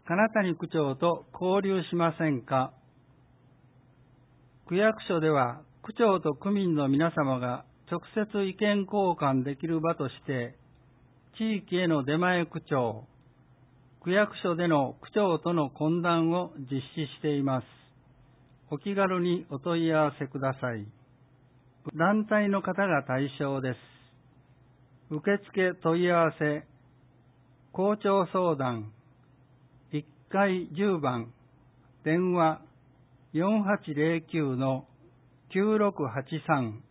金谷区長と交流しませんか。区役所では区長と区民の皆様が直接意見交換できる場として、地域への出前区長、区役所での区長との懇談を実施しています。お気軽にお問い合わせください。団体の方が対象です。受付問い合わせ、校長相談、1階10番、電話 4809-9683